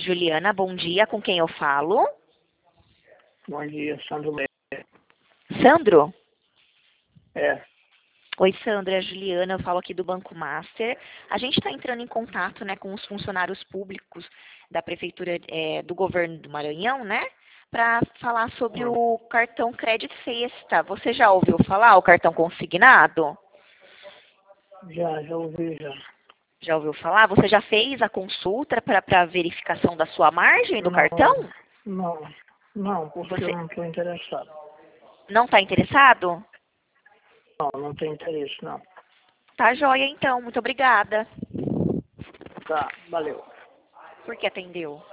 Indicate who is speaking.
Speaker 1: Juliana, bom dia. Com quem eu falo?
Speaker 2: Bom dia, Sandro Meira.
Speaker 1: Sandro?
Speaker 2: É,
Speaker 1: Oi, Sandra, é a Juliana, eu falo aqui do Banco Master. A gente está entrando em contato, né, com os funcionários públicos da Prefeitura do Governo do Maranhão, né, para falar sobre
Speaker 2: hum,
Speaker 1: o cartão Crédito Sexta. Você já ouviu falar o cartão consignado?
Speaker 2: já ouvi já.
Speaker 1: Já ouviu falar? Você já fez a consulta para verificação da sua margem do
Speaker 2: Não,
Speaker 1: cartão?
Speaker 2: não, não, porque eu
Speaker 1: Você
Speaker 2: não estou interessado.
Speaker 1: não está interessado?
Speaker 2: Não tenho interesse, não.
Speaker 1: Tá joia, então. Muito obrigada.
Speaker 2: Tá, valeu.
Speaker 1: Por que atendeu?